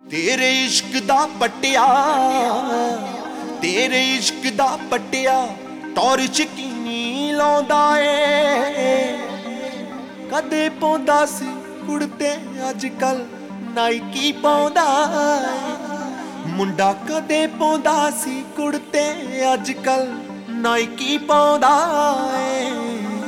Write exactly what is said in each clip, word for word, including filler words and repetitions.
तेरे इश्क दा पट्टिया तेरे इश्क दा पट्टिया टॉर्च किनी लाउंदा ए कदे पौंदा सी कुड़ते अजकल नाइकी पाउंदा ए मुंडा कदे पौंदा सी कुड़ते अजकल नाइकी पाउंदा ए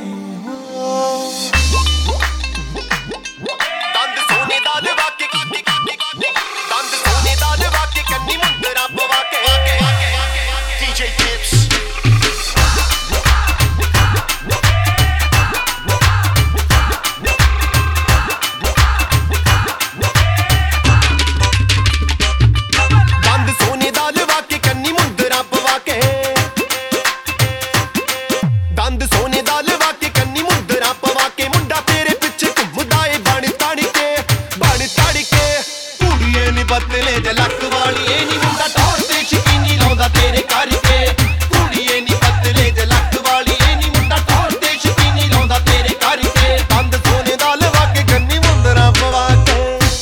पतले जे लक वाली ए नी मुंडा टौर ते शकीनी लाउंदा तेरे करके कुड़ीए नी पतले जे लक वाली ए नी मुंडा टौर ते शकीनी लाउंदा तेरे करके दंद सोने दा लवा के गन्नी मुंदरा पवा के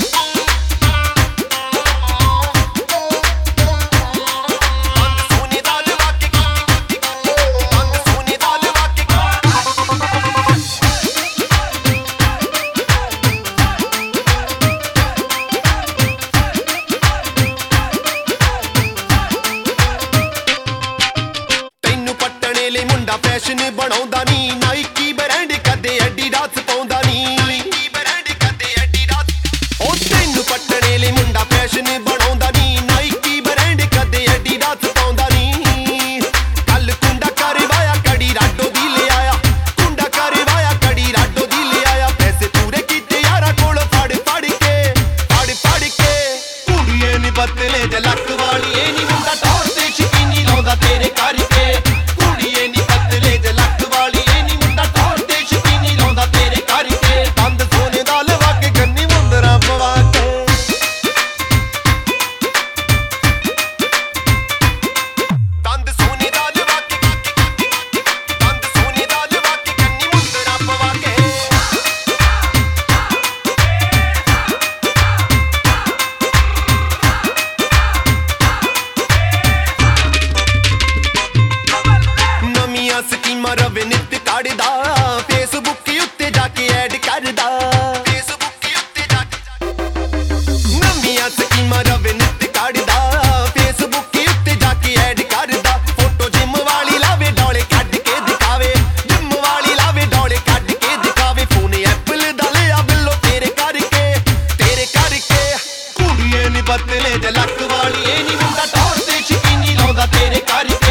दंद सोने दा लवा के दंद सोने दा लवा के मुंडा फैशन बनाउंदा नी नाइकी ब्रांड कदे एडिडास पाउंदा नी नाइकी ब्रांड कदे एडिडास ओ तैनू पट्टने ले मुंडा फैशन बनाउंदा नी नाइकी ब्रांड कदे एडिडास पाउंदा नी कल कुंडा करवाया कड़ी राडो दी ले आया कुंडा करवाया कड़ी राडो दी ले आया पैसे पूरे कीते यारा कोल फड़ फड़ के फड़ फड़ के कुड़ीए नी पतले जे लक वाली ए नी मुंडा टौर ते शकीनी लाउंदा तेरे करके स्कीमा रवे नित काढ़दा फेसबुक उत्ते जाके ऐड करदा फेसबुक उत्ते जाके नवियां स्कीमा रवे नित काढ़दा फेसबुक उत्ते जाके ऐड करदा फोटो जिम वाली लावे डोले कढ के दिखावे जिम वाली लावे डोले कढ के दिखावे फोन एप्पल दा लिया बिल्लो तेरे करके तेरे करके कुड़ीए नी पतले जे लक वाली ए नी मुंडा टौर ते शकीनी लाउंदा तेरे करके